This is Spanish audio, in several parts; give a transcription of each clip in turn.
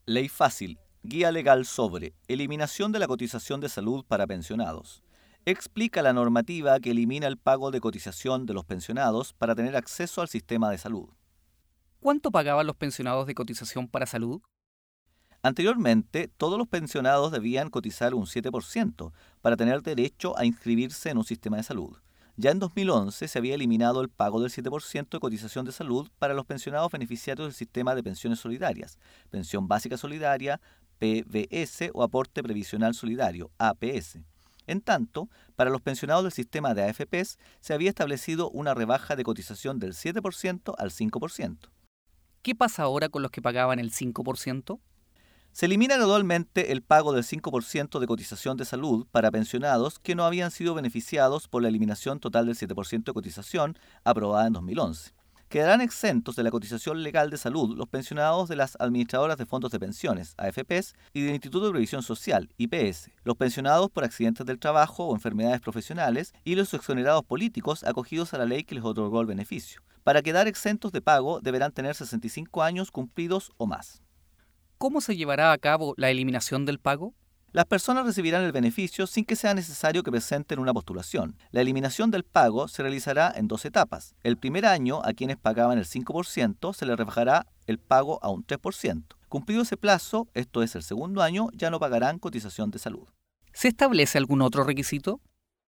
Ley Fácil, guía legal sobre eliminación de la cotización de salud para pensionados. Explica la normativa que elimina el pago de cotización de los pensionados para tener acceso al sistema de salud. ¿Cuánto pagaban los pensionados de cotización para salud? Anteriormente, todos los pensionados debían cotizar un 7% para tener derecho a inscribirse en un sistema de salud. Ya en 2011 se había eliminado el pago del 7% de cotización de salud para los pensionados beneficiarios del sistema de pensiones solidarias, Pensión Básica Solidaria, PBS o Aporte Previsional Solidario, APS. En tanto, para los pensionados del sistema de AFPs se había establecido una rebaja de cotización del 7% al 5%. ¿Qué pasa ahora con los que pagaban el 5%? Se elimina gradualmente el pago del 5% de cotización de salud para pensionados que no habían sido beneficiados por la eliminación total del 7% de cotización aprobada en 2011. Quedarán exentos de la cotización legal de salud los pensionados de las administradoras de fondos de pensiones, AFPs, y del Instituto de Previsión Social, IPS, los pensionados por accidentes del trabajo o enfermedades profesionales y los exonerados políticos acogidos a la ley que les otorgó el beneficio. Para quedar exentos de pago deberán tener 65 años cumplidos o más. ¿Cómo se llevará a cabo la eliminación del pago? Las personas recibirán el beneficio sin que sea necesario que presenten una postulación. La eliminación del pago se realizará en 2 etapas. El primer año, a quienes pagaban el 5%, se les rebajará el pago a un 3%. Cumplido ese plazo, esto es el segundo año, ya no pagarán cotización de salud. ¿Se establece algún otro requisito?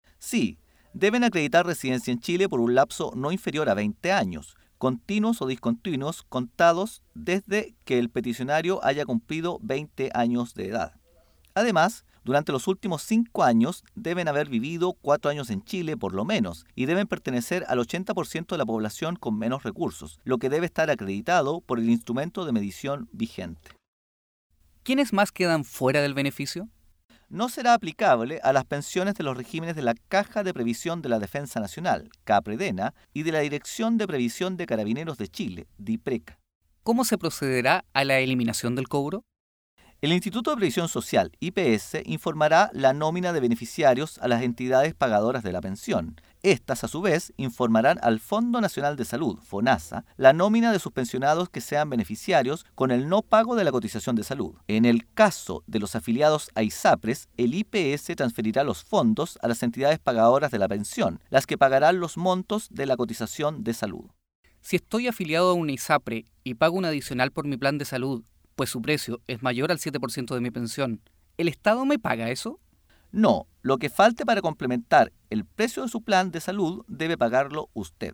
Sí, deben acreditar residencia en Chile por un lapso no inferior a 20 años, continuos o discontinuos, contados desde que el peticionario haya cumplido 20 años de edad. Además, durante los últimos 5 años deben haber vivido 4 años en Chile por lo menos y deben pertenecer al 80% de la población con menos recursos, lo que debe estar acreditado por el instrumento de medición vigente. ¿Quiénes más quedan fuera del beneficio? No será aplicable a las pensiones de los regímenes de la Caja de Previsión de la Defensa Nacional, CAPREDENA, y de la Dirección de Previsión de Carabineros de Chile, DIPRECA. ¿Cómo se procederá a la eliminación del cobro? El Instituto de Previsión Social, IPS, informará la nómina de beneficiarios a las entidades pagadoras de la pensión. Estas, a su vez, informarán al Fondo Nacional de Salud, FONASA, la nómina de sus pensionados que sean beneficiarios con el no pago de la cotización de salud. En el caso de los afiliados a ISAPRES, el IPS transferirá los fondos a las entidades pagadoras de la pensión, las que pagarán los montos de la cotización de salud. Si estoy afiliado a una ISAPRE y pago un adicional por mi plan de salud, pues su precio es mayor al 7% de mi pensión, ¿el Estado me paga eso? No, lo que falte para complementar el precio de su plan de salud debe pagarlo usted.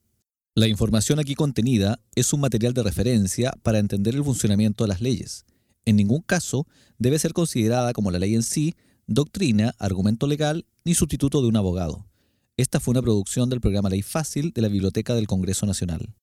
La información aquí contenida es un material de referencia para entender el funcionamiento de las leyes. En ningún caso debe ser considerada como la ley en sí, doctrina, argumento legal ni sustituto de un abogado. Esta fue una producción del programa Ley Fácil de la Biblioteca del Congreso Nacional.